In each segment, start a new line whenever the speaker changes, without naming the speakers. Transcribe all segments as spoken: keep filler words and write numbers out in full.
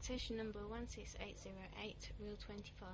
Station number one six eight zero eight, reel twenty-five.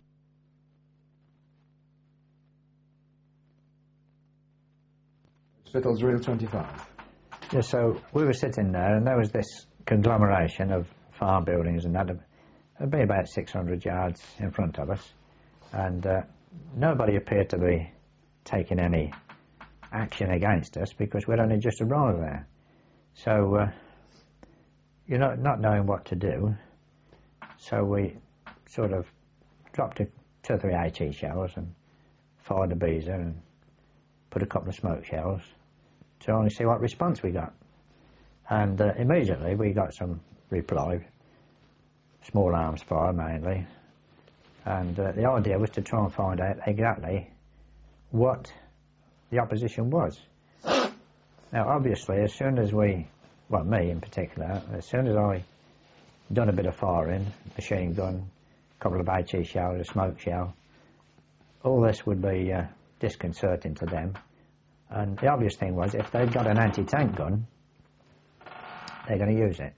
Spital's reel twenty-five.
Yeah, so we were sitting there, and there was this conglomeration of farm buildings, and that would be about six hundred yards in front of us, and uh, nobody appeared to be taking any action against us because we'd only just arrived there. So, uh, you know, not knowing what to do, so we sort of dropped a, two or three HE shells and fired a beezer and put a couple of smoke shells to only see what response we got. And uh, immediately we got some reply, small arms fire mainly, and uh, the idea was to try and find out exactly what the opposition was. Now obviously as soon as we, well me in particular, as soon as I done a bit of firing, machine gun, a couple of HE shells, a smoke shell, all this would be uh, disconcerting to them. And the obvious thing was, if they've got an anti-tank gun, they're going to use it.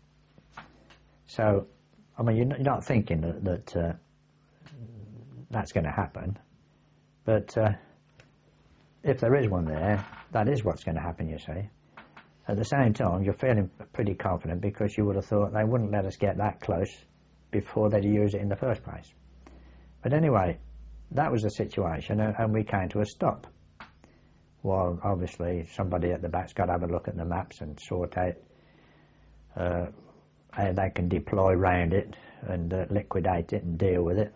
So, I mean, you're not thinking that, that uh, that's going to happen, but uh, if there is one there, that is what's going to happen, you see. At the same time, you're feeling pretty confident because you would have thought they wouldn't let us get that close before they'd use it in the first place. But anyway, that was the situation, and we came to a stop. Well, obviously, somebody at the back's got to have a look at the maps and sort out uh, how they can deploy round it and uh, liquidate it and deal with it.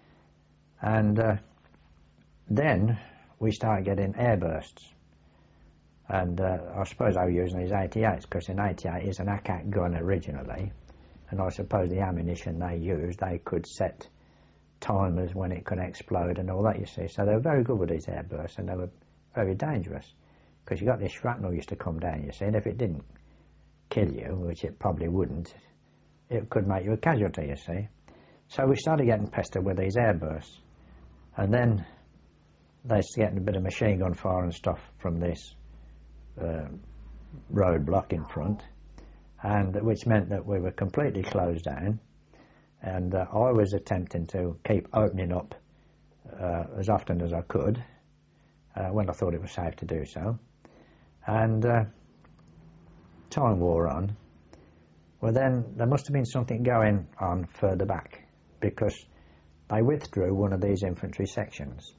And uh, then we started getting airbursts. And uh, I suppose they were using these eighty-eights, because an eighty-eight is an A C A C gun originally. And I suppose the ammunition they used, they could set timers when it could explode and all that, you see. So they were very good with these airbursts, and they were very dangerous, because you got this shrapnel used to come down, you see, and if it didn't kill you, which it probably wouldn't, it could make you a casualty, you see. So we started getting pestered with these airbursts, and then they started getting a bit of machine gun fire and stuff from this uh, roadblock in front, and which meant that we were completely closed down, and uh, I was attempting to keep opening up uh, as often as I could, Uh, when I thought it was safe to do so. And uh, time wore on. Well then, there must have been something going on further back, because they withdrew one of these infantry sections.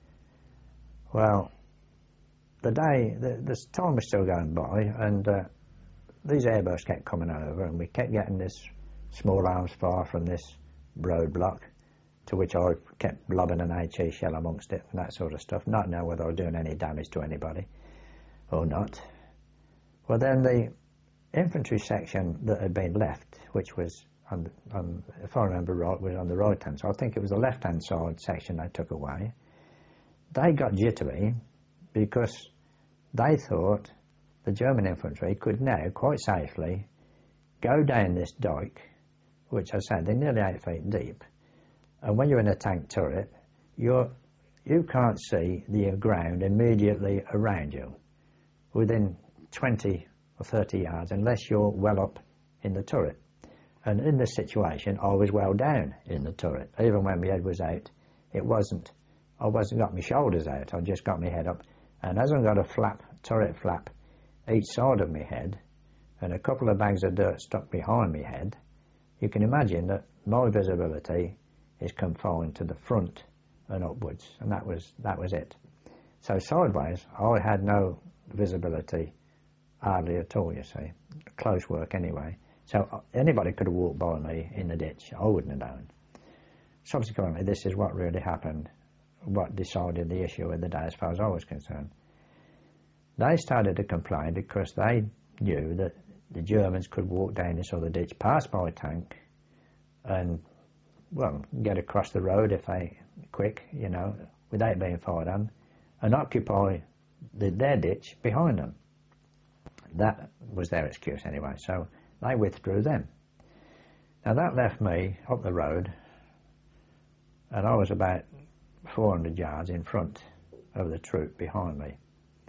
Well, the day, the, the time was still going by, and uh, these airbursts kept coming over, and we kept getting this small arms fire from this roadblock, to which I kept lobbing an HE shell amongst it and that sort of stuff, not knowing whether I was doing any damage to anybody or not. Well then the infantry section that had been left, which was, on, the, on, if I remember right, was on the right hand side, I think it was the left hand side section they took away, they got jittery because they thought the German infantry could now quite safely go down this dike, which I said, they're nearly eight feet deep. And when you're in a tank turret, you're, you can't see the ground immediately around you within twenty or thirty yards unless you're well up in the turret. And in this situation, I was well down in the turret. Even when my head was out, it wasn't, I wasn't got my shoulders out, I just got my head up. And as I got a flap, turret flap, each side of my head, and a couple of bags of dirt stuck behind my head, you can imagine that my visibility is confined to the front and upwards, and that was that was it. So sideways, I had no visibility hardly at all, you see. Close work anyway. So anybody could have walked by me in the ditch, I wouldn't have known. Subsequently, this is what really happened, what decided the issue of the day as far as I was concerned. They started to complain because they knew that the Germans could walk down this other ditch, pass my tank, and well, get across the road if they quick, you know, without being fired on, and occupy the, their ditch behind them. That was their excuse anyway, so they withdrew them. Now that left me up the road, and I was about four hundred yards in front of the troop behind me.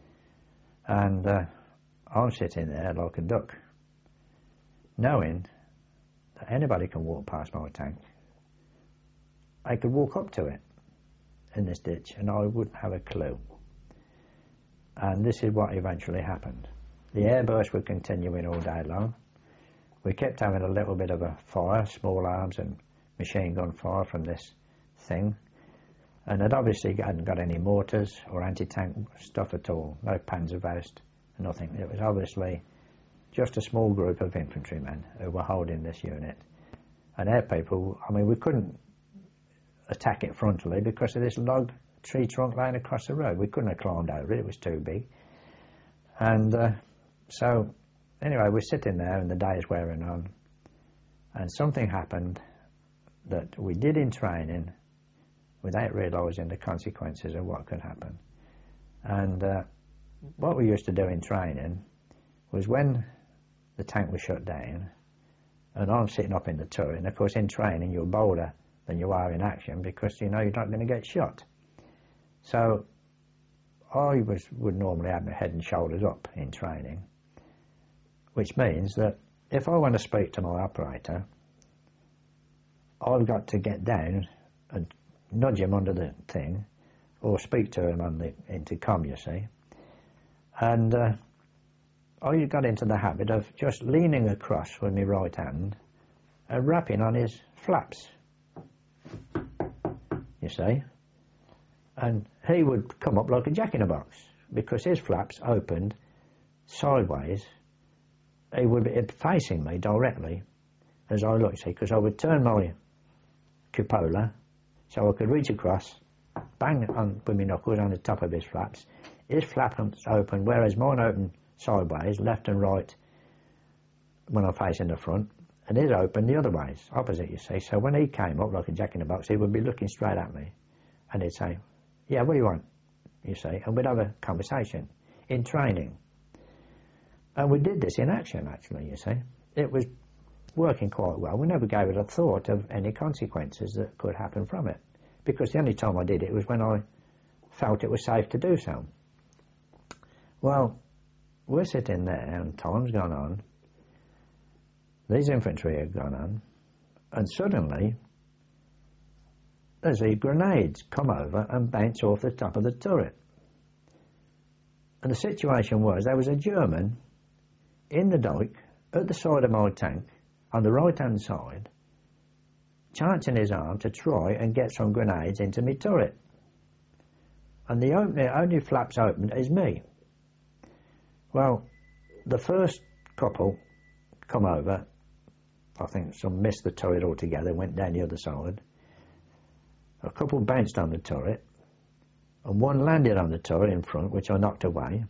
And uh, I'm sitting there like a duck, knowing that anybody can walk past my tank. I could walk up to it in this ditch and I wouldn't have a clue. And this is what eventually happened. The airbursts were continuing all day long. We kept having a little bit of a fire, small arms and machine gun fire from this thing. And it obviously hadn't got any mortars or anti-tank stuff at all, no Panzerfaust, nothing. It was obviously just a small group of infantrymen who were holding this unit. And our people, I mean, we couldn't attack it frontally because of this log tree trunk laying across the road. We couldn't have climbed over it, it was too big. And uh, so, anyway, we're sitting there and the day is wearing on, and something happened that we did in training without realising the consequences of what could happen. And uh, what we used to do in training was when the tank was shut down, and I'm sitting up in the turret, and of course in training you're bolder than you are in action because you know you're not going to get shot. So I was, would normally have my head and shoulders up in training, which means that if I want to speak to my operator, I've got to get down and nudge him under the thing, or speak to him on the intercom, you see. And uh, I got into the habit of just leaning across with my right hand and rapping on his flaps, you see. And he would come up like a jack-in-a-box because his flaps opened sideways. He would be facing me directly as I looked, see, because I would turn my cupola so I could reach across, bang on with my knuckles on the top of his flaps. His flaps open, whereas mine open sideways, left and right, when I'm facing the front, and his open the other ways, opposite, you see. So when he came up like a jack-in-the-box, he would be looking straight at me, and he'd say, "Yeah, what do you want?" you see, and we'd have a conversation in training. And we did this in action, actually, you see. It was working quite well. We never gave it a thought of any consequences that could happen from it, because the only time I did it was when I felt it was safe to do so. Well, we're sitting there and time's gone on, these infantry have gone on, and suddenly there's these grenades come over and bounce off the top of the turret. And the situation was there was a German in the dike at the side of my tank on the right hand side, chancing his arm to try and get some grenades into my turret. And the only, only flaps open is me. Well, the first couple come over, I think some missed the turret altogether, went down the other side. A couple bounced on the turret, and one landed on the turret in front, which I knocked away,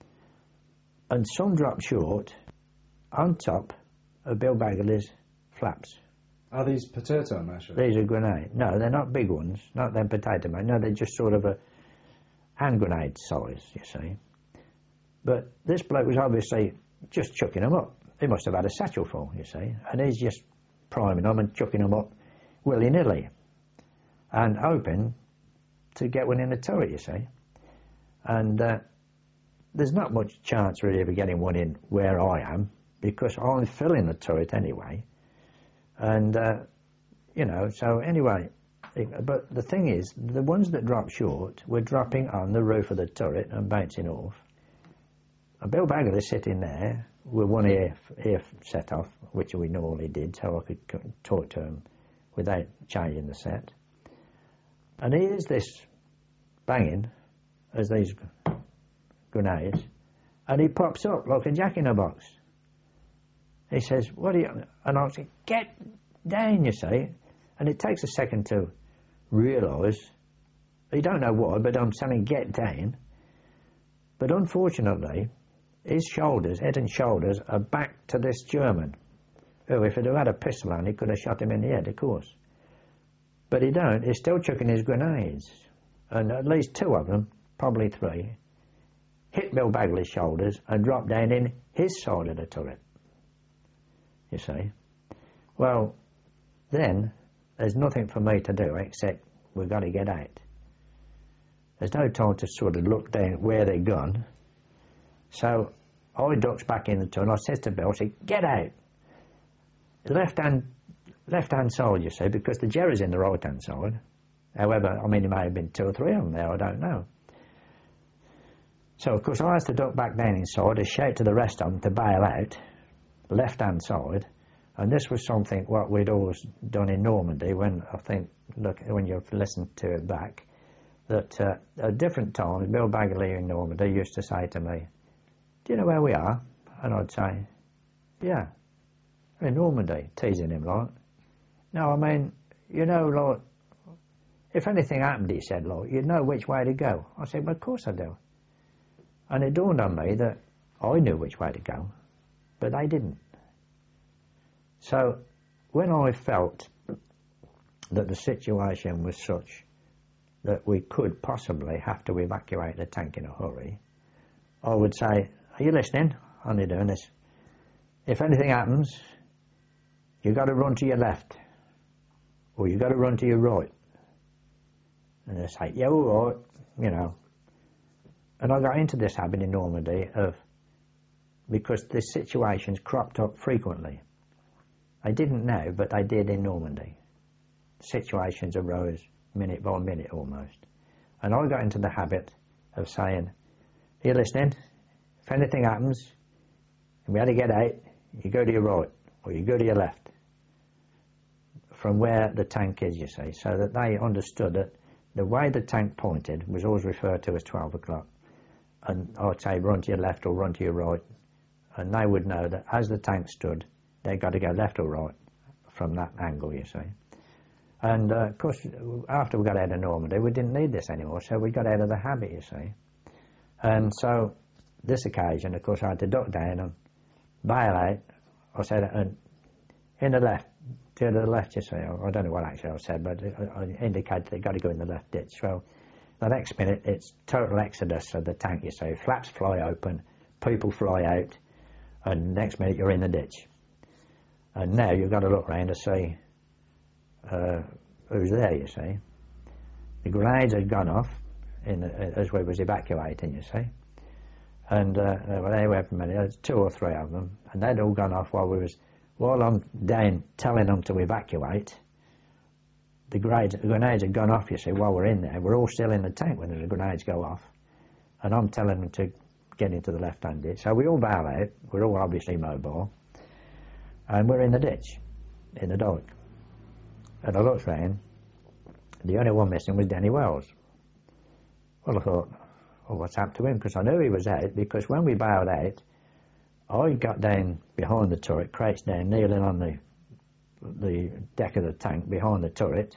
and some dropped short on top of Bill Bagley's flaps.
Are these potato mashers?
These are grenades. No, they're not big ones, not them potato mashers. No, they're just sort of a hand grenade size, you see. But this bloke was obviously just chucking them up. He must have had a satchel full, you see, and he's just priming them and chucking them up willy-nilly and hoping to get one in the turret, you see. And uh, there's not much chance really of getting one in where I am, because I'm filling the turret anyway. And, uh, you know, so anyway, it, but the thing is, the ones that drop short were dropping on the roof of the turret and bouncing off. And Bill Bagley sitting there with one ear, ear set off, which we normally did, so I could talk to him without changing the set. And he hears this banging as these grenades, and he pops up like a jack-in-a-box. He says, "What are you..." And I say, "Get down," you see. And it takes a second to realise. You don't know why, but I'm saying get down. But unfortunately, his shoulders, head and shoulders, are back to this German, who, if he'd have had a pistol on, he could have shot him in the head, of course. But he don't. He's still chucking his grenades. And at least two of them, probably three, hit Bill Bagley's shoulders and dropped down in his side of the turret. You see. Well, then, there's nothing for me to do except we've got to get out. There's no time to sort of look down where they're gone. So I ducks back in the turret and I says to Bill, I said, "Get out." The left hand left-hand side, you see, because the Jerry's in the right-hand side. However, I mean, there may have been two or three of them there, I don't know. So, of course, I had to duck back down inside to shout to the rest of them to bail out, left-hand side, and this was something what we'd always done in Normandy when, I think, look, when you've listened to it back, that uh, at different times, Bill Bagley in Normandy used to say to me, do you know where we are? And I'd say, yeah, we're in Normandy, teasing him, like. No, I mean, you know, like, if anything happened, he said, like, you'd know which way to go. I said, well, of course I do. And it dawned on me that I knew which way to go, but they didn't. So when I felt that the situation was such that we could possibly have to evacuate the tank in a hurry, I would say, are you listening? I'm only doing this. If anything happens, you've got to run to your left, or you've got to run to your right. And they say, yeah, all right, you know. And I got into this habit in Normandy of, because this situations cropped up frequently. I didn't know, but they did in Normandy. Situations arose minute by minute almost. And I got into the habit of saying, are you listening? If anything happens, and we had to get out, you go to your right, or you go to your left, from where the tank is, you see, so that they understood that the way the tank pointed was always referred to as twelve o'clock. And I'd say run to your left or run to your right. And they would know that as the tank stood, they got to go left or right from that angle, you see. And uh, of course, after we got out of Normandy, we didn't need this anymore, so we got out of the habit, you see. And so, this occasion, of course, I had to duck down and bail out. I said, and in the left, to the left, you see. I don't know what actually I said, but I indicated they got to go in the left ditch. So, the next minute, it's total exodus of the tank, you see. Flaps fly open, people fly out, and next minute you're in the ditch. And now you've got to look round to see uh, who's there, you see. The grenades had gone off in the, as we was evacuating, you see. And uh, they were anywhere from many, there's two or three of them, and they'd all gone off while we was, while I'm down telling them to evacuate. The grenades, the grenades had gone off, you see, while we're in there. We're all still in the tank when the grenades go off. And I'm telling them to get into the left-hand ditch. So we all bail out. We're all obviously mobile. And we're in the ditch, in the dike. And I looked round. The only one missing was Denny Wells. Well, I thought, oh, what's happened to him? Because I knew he was out, because when we bailed out, I got down behind the turret, crouched down, kneeling on the the deck of the tank behind the turret,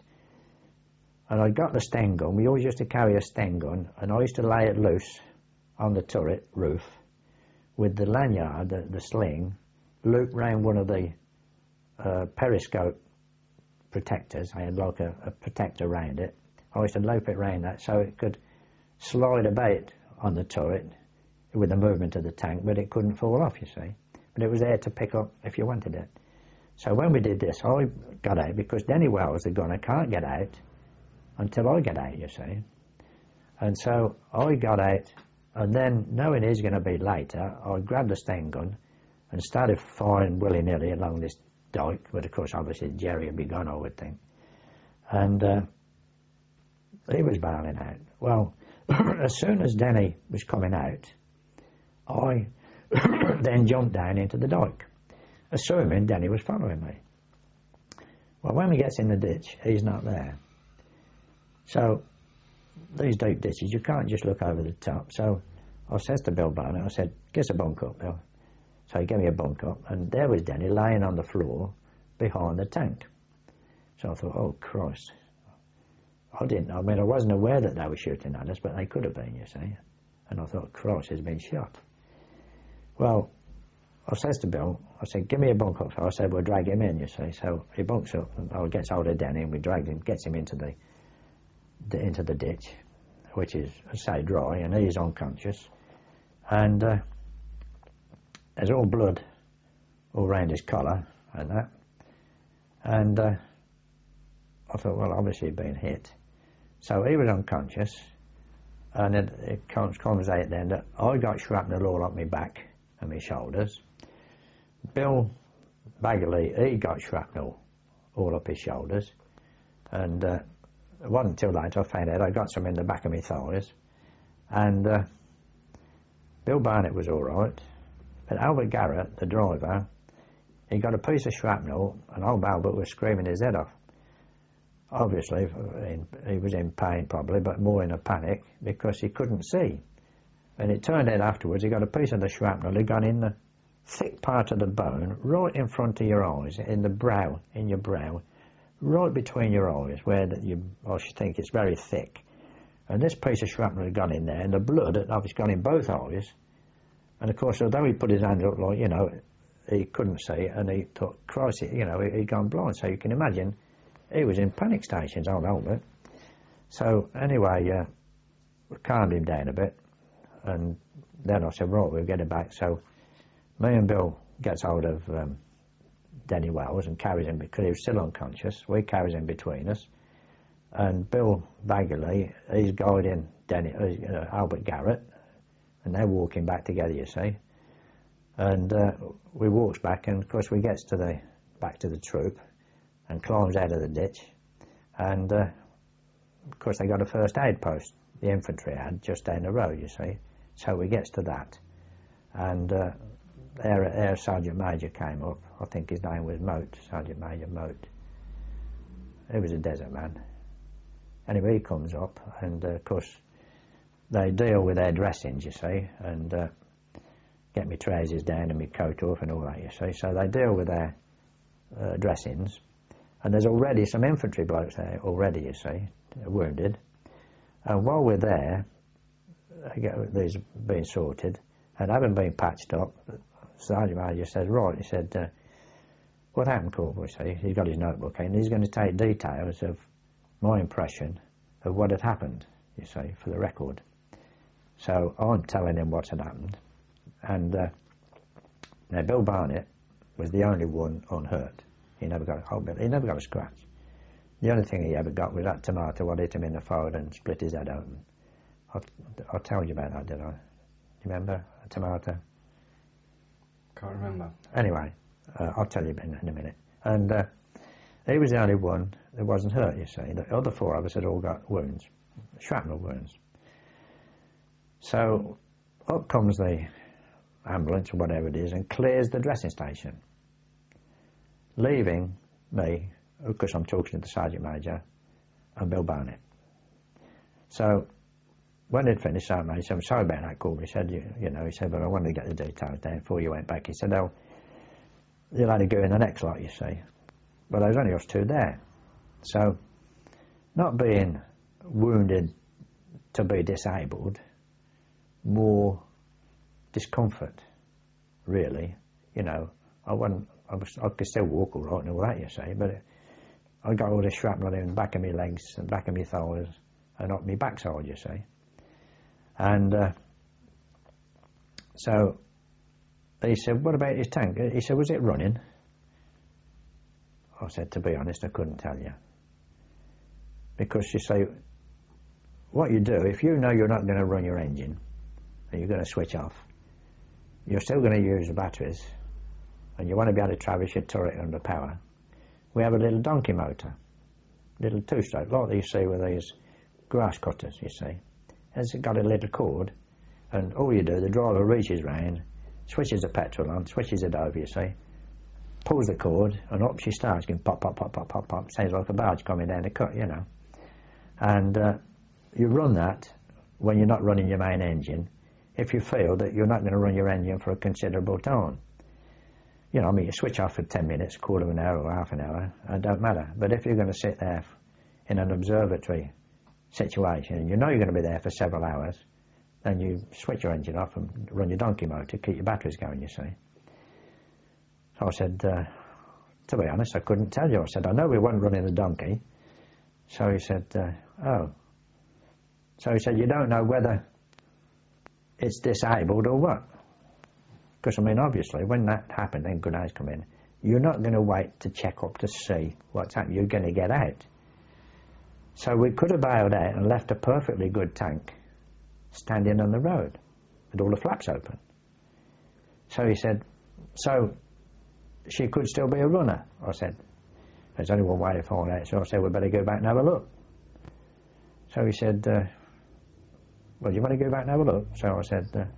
and I got the Sten gun. We always used to carry a Sten gun, and I used to lay it loose on the turret roof with the lanyard, the, the sling, looped round one of the uh, periscope protectors. I had like a, a protector round it. I used to loop it round that so it could slide about on the turret with the movement of the tank, but it couldn't fall off, you see. But it was there to pick up if you wanted it. So when we did this, I got out, because Denny Wells, the gunner, can't get out until I get out, you see. And so I got out, and then, knowing he's going to be later, I grabbed the Sten gun and started firing willy-nilly along this dike, but of course, obviously, Jerry would be gone, I would think. And uh, he was bailing out. Well, as soon as Denny was coming out, I then jumped down into the dike, assuming Denny was following me. Well, when he gets in the ditch, he's not there. So, these deep ditches, you can't just look over the top. So, I says to Bill Barnett, I said, give us a bunk up, Bill. So he gave me a bunk up, and there was Denny laying on the floor behind the tank. So I thought, oh, Christ. I didn't, I mean, I wasn't aware that they were shooting at us, but they could have been, you see. And I thought, Christ, he's been shot. Well, I says to Bill, I said, give me a bunk up. So I said, we'll drag him in, you see. So he bunks up, and I gets hold of Denny, and we drag him, gets him into the, the into the ditch, which is, I say, dry, and he's unconscious. And uh, there's all blood all round his collar and that. And uh, I thought, well, obviously he'd been hit. So he was unconscious, and it, it comes, comes out then that I got shrapnel all up my back and my shoulders. Bill Bagley, he got shrapnel all up his shoulders. And uh, it wasn't until later I found out I got some in the back of my thighs. And uh, Bill Barnett was all right, but Albert Garrett, the driver, he got a piece of shrapnel, and old Albert was screaming his head off. Obviously, in, he was in pain probably, but more in a panic because he couldn't see. And it turned out afterwards he got a piece of the shrapnel, he got in the thick part of the bone, right in front of your eyes, in the brow, in your brow, right between your eyes, where the, you, I should think it's very thick. And this piece of shrapnel had gone in there, and the blood had obviously gone in both eyes. And of course, although he put his hand up, like, you know, he couldn't see, and he thought, Christ, you know, he, he'd gone blind. So you can imagine, he was in panic stations, old Albert. So anyway, uh, we calmed him down a bit, and then I said, right, we'll get him back. So me and Bill gets hold of um, Denny Wells and carries him, because he was still unconscious. We carries him between us. And Bill Bagley, he's guiding Denny, uh, Albert Garrett, and they're walking back together, you see. And uh, we walks back, and of course we gets to the back to the troop, and climbs out of the ditch, and uh, of course they got a first aid post, the infantry had, just down the road, you see. So we gets to that, and uh, Air, Air Sergeant Major came up. I think his name was Moat, Sergeant Major Moat. He was a desert man. Anyway, he comes up, and uh, of course they deal with their dressings, you see, and uh, get me trousers down and my coat off and all that, you see. So they deal with their uh, dressings, and there's already some infantry blokes there already, you see, wounded. And while we're there, these being sorted, and having been patched up, Sergeant Major says, right, he said, uh, what happened, Corporal? See, he's got his notebook, and he's going to take details of my impression of what had happened, you see, for the record. So I'm telling him what had happened, and uh, now Bill Barnett was the only one unhurt. He never got a whole bit, he never got a scratch. The only thing he ever got was that tomato what hit him in the forehead and split his head open. I, I told you about that, did I? Do you remember a tomato?
Can't remember.
Anyway, uh, I'll tell you in, in a minute. And uh, he was the only one that wasn't hurt, you see. The other four of us had all got wounds, shrapnel wounds. So up comes the ambulance or whatever it is and clears the dressing station, leaving me, because I'm talking to the Sergeant Major, and Bill Barnett. So when they'd finished, Sergeant Major said, I'm sorry about that, Corby. He said, you, you know, he said, but I wanted to get the details down before you went back. He said, oh, you'll have to go in the next lot, you see. But there was only us two there. So, not being wounded to be disabled, more discomfort, really. You know, I wasn't, I, was, I could still walk all right and all that, you see, but it, I got all this shrapnel in the back of my legs and back of my thighs and up my backside, you see. And uh, so he said, what about his tank? He said, was it running? I said, to be honest, I couldn't tell you. Because you say, what you do, if you know you're not going to run your engine and you're going to switch off, you're still going to use the batteries and you want to be able to traverse your turret under power. We have a little donkey motor, little two-stroke, like you see with these grass cutters, you see. It's got a little cord, and all you do, the driver reaches round, switches the petrol on, switches it over, you see, pulls the cord, and up she starts, going pop, pop, pop, pop, pop, pop, sounds like a barge coming down the cut, you know. And uh, you run that when you're not running your main engine, if you feel that you're not going to run your engine for a considerable time. You know, I mean, you switch off for ten minutes, quarter of an hour or half an hour, it don't matter. But if you're going to sit there in an observatory situation, and you know you're going to be there for several hours, then you switch your engine off and run your donkey motor to keep your batteries going, you see. So I said, uh, to be honest, I couldn't tell you. I said, I know we weren't running the donkey. So he said, uh, oh. So he said, you don't know whether it's disabled or what? Because, I mean, obviously, when that happened, then grenades come in, you're not going to wait to check up to see what's happening. You're going to get out. So we could have bailed out and left a perfectly good tank standing on the road with all the flaps open. So he said, so she could still be a runner, I said. There's only one way to find out. So I said, we better go back and have a look. So he said, uh, well, do you want to go back and have a look? So I said, uh,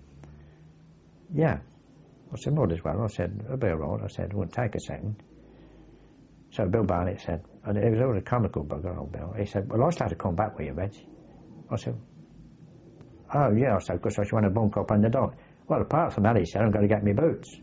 yeah. I said, might as well. I said, it'll be all right. I said, it won't take a second. So Bill Barnett said, and it was all a comical bugger, old Bill. He said, well, I started to come back with you, Reg. I said, oh, yeah. I said, because I just want to bunk up on the dock. Well, apart from that, he said, I'm going to get me boots.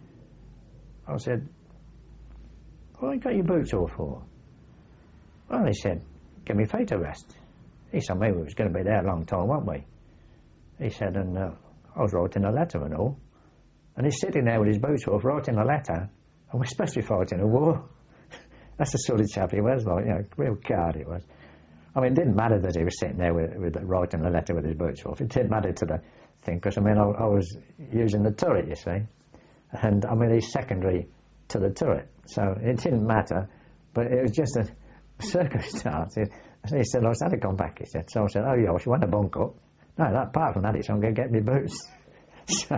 I said, what have you got your boots all for? Well, he said, give me feet a rest. He said, maybe we was going to be there a long time, weren't we? He said, and uh, I was writing a letter and all. And he's sitting there with his boots off, writing a letter, and we're supposed to be fighting a war. That's the sort of chap he was, like, you know, real card it was. I mean, it didn't matter that he was sitting there with, with writing a letter with his boots off. It didn't matter to the thing, because, I mean, I, I was using the turret, you see. And, I mean, he's secondary to the turret. So it didn't matter, but it was just a circumstance. He, he said, I was had to come back, he said. So I said, oh, yeah, well, you want to bunk up? No, that, apart from that, it's I'm going to get me boots. so,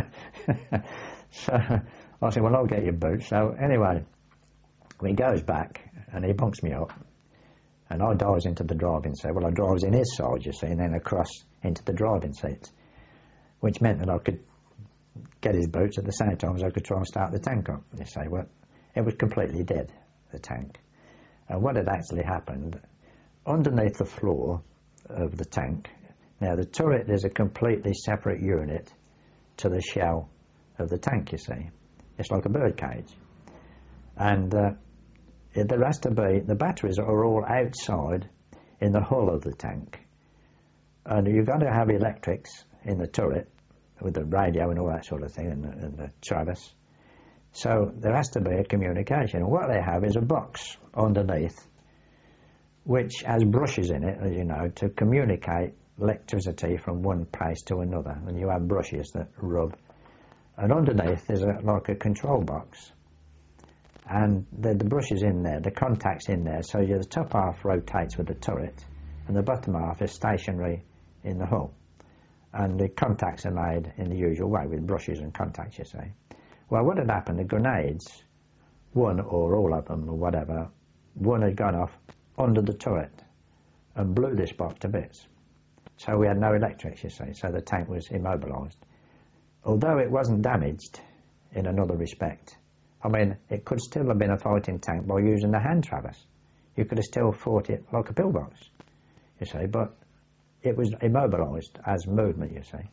so I said, well, I'll get your boots. So anyway, he goes back and he bunks me up, and I dives into the driving seat. Well, I drives in his side, you see, and then across into the driving seat, which meant that I could get his boots at the same time as I could try and start the tank up. You say, well, it was completely dead, the tank. And what had actually happened, underneath the floor of the tank, now the turret is a completely separate unit to the shell of the tank, you see. It's like a bird cage. And uh, it, there has to be, the batteries are all outside in the hull of the tank. And you've got to have electrics in the turret with the radio and all that sort of thing, and the, and the traverse. So there has to be a communication. And what they have is a box underneath which has brushes in it, as you know, to communicate electricity from one place to another. And you have brushes that rub. And underneath is a, like a control box. And the, the brushes in there, the contacts in there, so the top half rotates with the turret and the bottom half is stationary in the hull. And the contacts are made in the usual way with brushes and contacts, you see. Well, what had happened, the grenades, one or all of them or whatever, one had gone off under the turret and blew this box to bits. So we had no electrics, you see, so the tank was immobilised. Although it wasn't damaged in another respect, I mean, it could still have been a fighting tank by using the hand traverse. You could have still fought it like a pillbox, you see, but it was immobilised as movement, you see.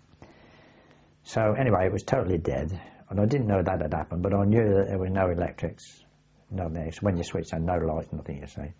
So anyway, it was totally dead, and I didn't know that had happened, but I knew that there was no electrics, no electrics. When you switch on, no light, nothing, you see.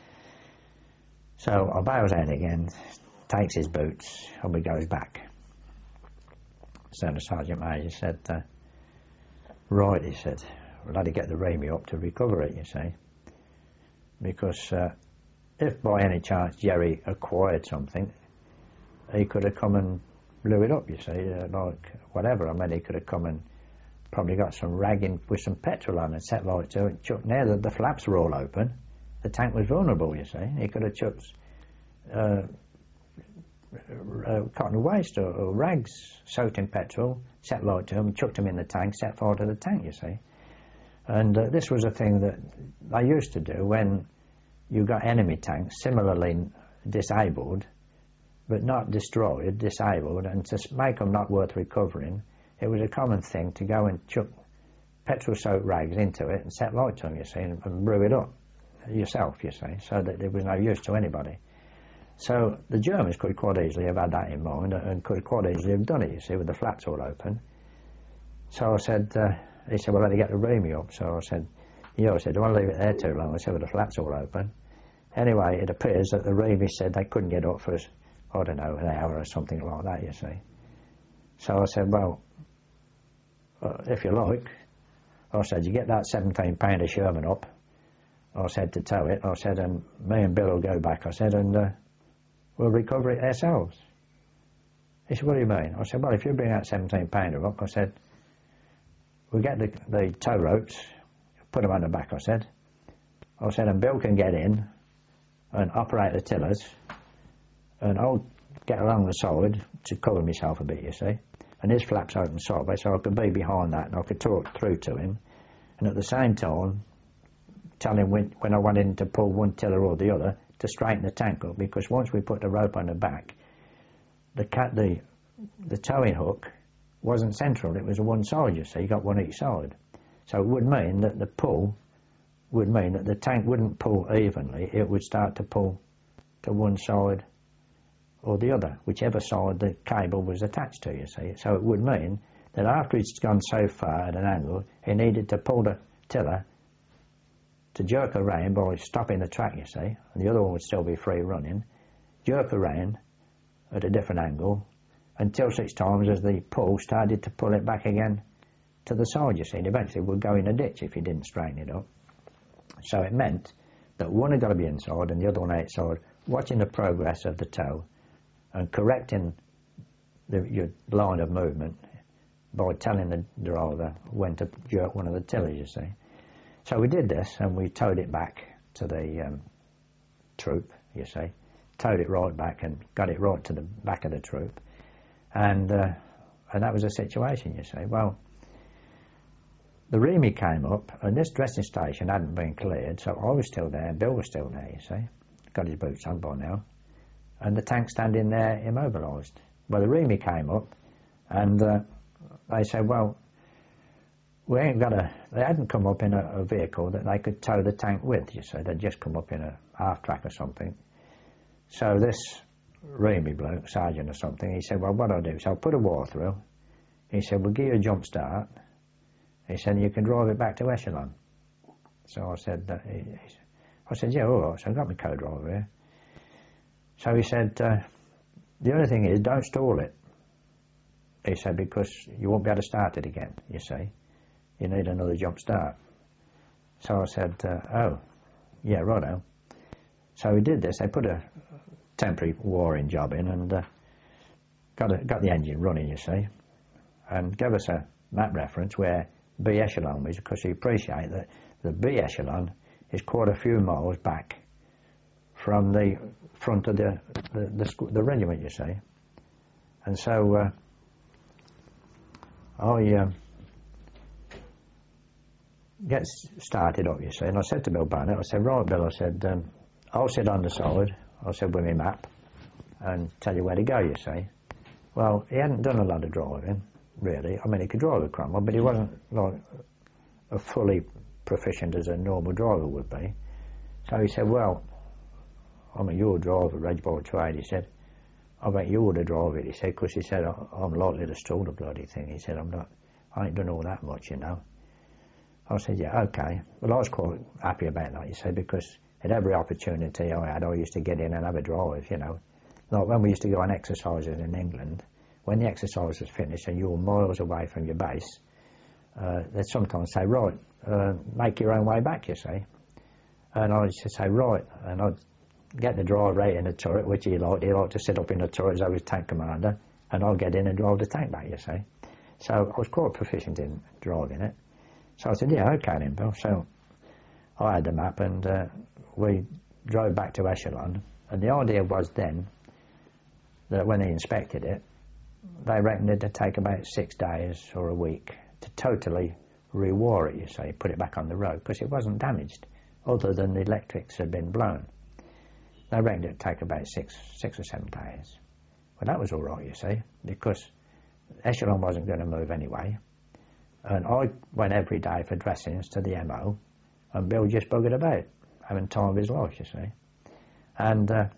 So I bows out again, takes his boots, and we goes back. So the Sergeant Major said, uh, right, he said, we'll have to get the Remy up to recover it, you see. Because uh, if by any chance Jerry acquired something, he could have come and blew it up, you see, uh, like whatever. I mean, he could have come and probably got some ragging with some petrol on and set light to it. Chuck, now that the flaps were all open, the tank was vulnerable, you see. He could have chucked uh, uh, cotton waste or, or rags soaked in petrol, set light to them, chucked them in the tank, set fire to the tank, you see. And uh, this was a thing that I used to do when you got enemy tanks similarly disabled, but not destroyed, disabled, and to make them not worth recovering, it was a common thing to go and chuck petrol-soaked rags into it and set light to them, you see, and, and brew it up yourself, you see, so that there was no use to anybody. So the Germans could quite easily have had that in mind and could quite easily have done it, you see, with the flaps all open. So I said, uh, he said, well, let me get the Remy up. So I said, yeah, I said, don't want to leave it there too long. I said, with the flaps all open. Anyway, it appears that the Remy said they couldn't get up for, I don't know, an hour or something like that, you see. So I said, well, uh, if you like, I said, you get that seventeen pounder Sherman up, I said, to tow it. I said, and me and Bill will go back, I said, and uh, we'll recover it ourselves. He said, what do you mean? I said, well, if you bring that seventeen pounder up, I said, we'll get the, the tow ropes, put them on the back, I said. I said, and Bill can get in and operate the tillers, and I'll get along the side to cover myself a bit, you see. And his flaps open sideways, so I could be behind that and I could talk through to him. And at the same time, telling when, when I wanted to pull one tiller or the other to straighten the tank up, because once we put the rope on the back, the cat, the, the towing hook wasn't central, it was one side, you see, you got one each side. So it would mean that the pull would mean that the tank wouldn't pull evenly, it would start to pull to one side or the other, whichever side the cable was attached to, you see. So it would mean that after it's gone so far at an angle, it needed to pull the tiller to jerk around by stopping the track, you see, and the other one would still be free running, jerk around at a different angle until such times as the pull started to pull it back again to the side, you see, and eventually it would go in a ditch if you didn't straighten it up. So it meant that one had got to be inside and the other one outside, watching the progress of the tow and correcting the, your line of movement by telling the driver when to jerk one of the tillers, you see. So we did this and we towed it back to the um, troop, you see, towed it right back and got it right to the back of the troop, and uh, and that was the situation, you see. Well, the R E M I came up and this dressing station hadn't been cleared, so I was still there, Bill was still there, you see, got his boots on by now, and the tank standing there immobilised. Well, the R E M I came up and uh, they said, well, we ain't got a, they hadn't come up in a, a vehicle that they could tow the tank with, you see, they'd just come up in a half track or something. So this R E M I bloke, sergeant or something, he said, well, what I'll do is I'll put a wire through. He said, we'll give you a jump start. He said, you can drive it back to Echelon. So I said, uh, he, he, I said, yeah, all right, so I've got my co-driver here. So he said, uh, the only thing is, don't stall it. He said, because you won't be able to start it again, you see. You need another jump start. So I said, uh, oh, yeah, righto. So we did this. They put a temporary wiring job in and uh, got, a, got the engine running, you see, and gave us a map reference where B Echelon was, because you appreciate that the B Echelon is quite a few miles back from the front of the, the, the, the regiment, you see. And so uh, I uh, get started up, you see, and I said to Bill Barnett, I said, right, Bill, I said, um, I'll sit on the side, I said, with my map, and tell you where to go, you see. Well, he hadn't done a lot of driving, really. I mean, he could drive a Cromwell, but he wasn't like a fully proficient as a normal driver would be. So he said, well, I'm a your driver, Reg Boy two eight, he said, I bet you ought to drive it, he said, because he said, I'm likely to stall the bloody thing. He said, I'm not, I ain't done all that much, you know. I said, yeah, okay. Well, I was quite happy about that, you see, because at every opportunity I had, I used to get in and have a drive, you know. Like when we used to go on exercises in England, when the exercise was finished and you were miles away from your base, uh, they'd sometimes say, right, uh, make your own way back, you see. And I used to say, right, and I'd get the driver out in the turret, which he liked. He liked to sit up in the turret as I was tank commander, and I'd get in and drive the tank back, you see. So I was quite proficient in driving it. So I said, yeah, okay then, Bill. So I had the map and uh, we drove back to Echelon, and the idea was then that when they inspected it, they reckoned it'd take about six days or a week to totally rewire it, you see, put it back on the road, because it wasn't damaged, other than the electrics had been blown. They reckoned it'd take about six, six or seven days. Well, that was all right, you see, because Echelon wasn't going to move anyway, and I went every day for dressings to the M O, and Bill just buggered about, having time of his life, you see. And uh,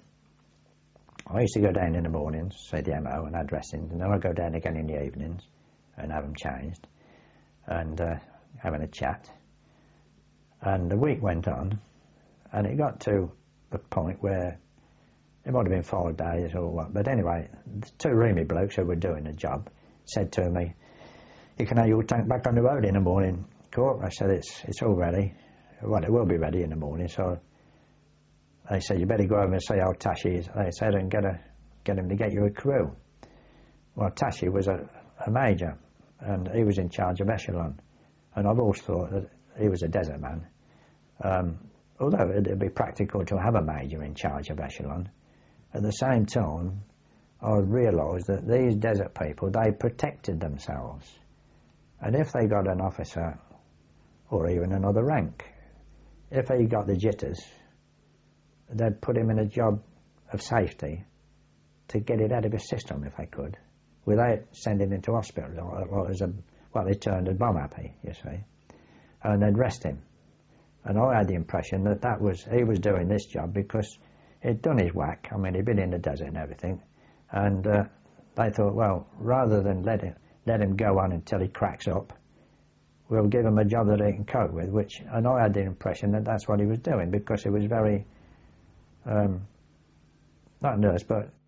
I used to go down in the mornings, see the M O, and have dressings, and then I'd go down again in the evenings and have them changed, and uh, having a chat. And the week went on, and it got to the point where it might have been five days or what, but anyway, the two R E M I blokes who were doing the job said to me, you can have your tank back on the road in the morning, Court. I said, it's it's all ready. Well, it will be ready in the morning, so they said, you better go over and see how Tashi is. They said, and get, a, get him to get you a crew. Well, Tashi was a, a major, and he was in charge of Echelon, and I've always thought that he was a desert man. Um, although it'd be practical to have a major in charge of Echelon, at the same time, I realised that these desert people, they protected themselves. And if they got an officer, or even another rank, if he got the jitters, they'd put him in a job of safety to get it out of his system if they could, without sending him to hospital or, or as a, what they termed a bomb happy, you see. And they'd rest him. And I had the impression that that was, he was doing this job because he'd done his whack. I mean, he'd been in the desert and everything. And uh, they thought, well, rather than let him, let him go on until he cracks up, we'll give him a job that he can cope with, which, and I had the impression that that's what he was doing, because he was very, um, not nervous, but